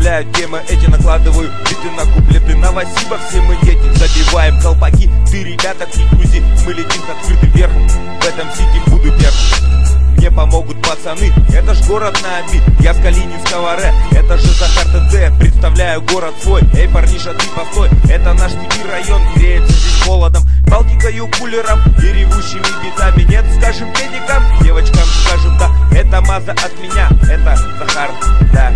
Вставляю темы эти, накладываю биты на куплеты. Новосиба, все мы дети, забиваем колпаки. Ты, ребята, к грузи, мы летим с открытым верхом. В этом сити буду первым. Мне помогут пацаны, это ж город на обид. Я с Калининского Р, это же Захар ТТ. Представляю город свой, эй, парниша, ты постой. Это наш Тики район, греется здесь холодом. Балтикою кулером и ревущими битами. Нет, скажем педикам, девочкам скажем да. Это Маза от меня, это Захар, да.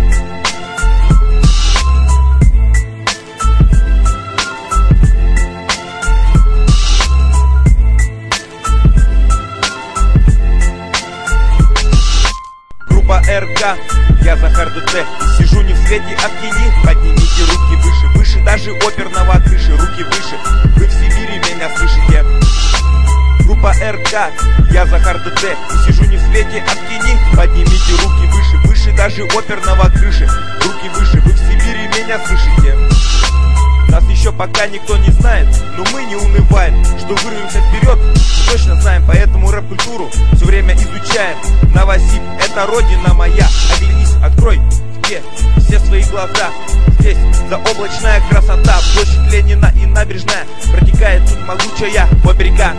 РК, я Захар ДТ. Сижу не в свете, а в тени. Поднимите руки выше, выше даже оперного крыши. Руки выше, вы в Сибири меня слышите. Группа РК, я Захар ДТ. Сижу не в свете, а в тени. Поднимите руки выше, выше даже оперного крыши. Руки выше, вы в Сибири меня слышите. Нас еще пока никто не знает, но мы не унываем, что вырвемся вперед, точно знаем, поэтому рэп-культуру все время изучаем. Новосиб — это родина моя, оглянись, открой все свои глаза. Здесь заоблачная красота, площадь Ленина и набережная, протекает тут могучая оперека.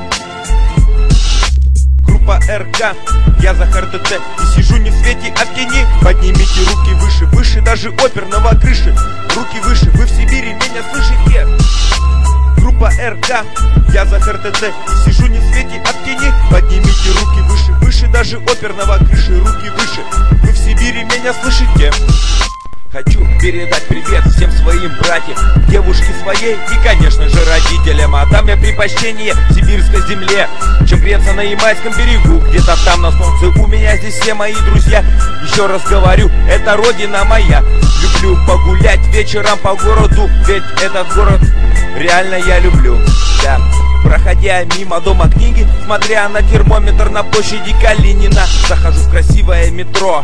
Группа РК, я Захар ТТ. И сижу не в свете, а в тени. Поднимите руки выше, выше даже оперного крыши. Руки выше, вы в Сибири меня слышите. Группа РК, я Захар ТТ. И сижу не в свете, а в тени. Поднимите руки выше, выше даже оперного крыши. Руки выше, вы в Сибири меня слышите. Хочу передать привет всем своим братьям, девушке своей и, конечно же, родителям. Отдам я предпочтение сибирской земле, чем греться на Ямайском берегу. Где-то там на солнце у меня здесь все мои друзья. Еще раз говорю, это родина моя. Люблю погулять вечером по городу, ведь этот город реально я люблю, да. Проходя мимо дома книги, смотря на термометр на площади Калинина, захожу в красивое метро.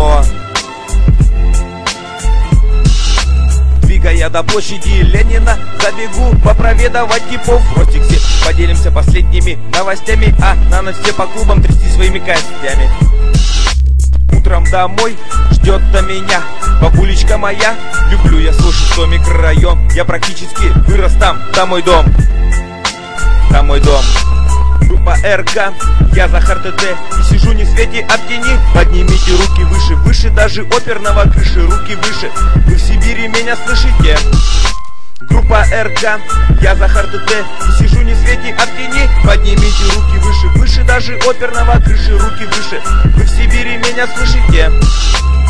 Двигая до площади Ленина, забегу попроведывать типов в Ростиксе. Поделимся последними новостями, а на ночь все по клубам трясти своими костями. Утром домой ждет-то меня бабулечка моя. Люблю я свой 6-й микрорайон, я практически вырос там мой дом. Там мой дом. Группа РК, я Захар ТТ. И сижу не в свете, а в тени. Поднимите руки выше, выше даже оперного крыши. Руки выше, вы в Сибири меня слышите. Группа РК, я Захар ТТ. И сижу не в свете, а в тени. Поднимите руки выше, выше даже оперного крыши. Руки выше, вы в Сибири меня слышите.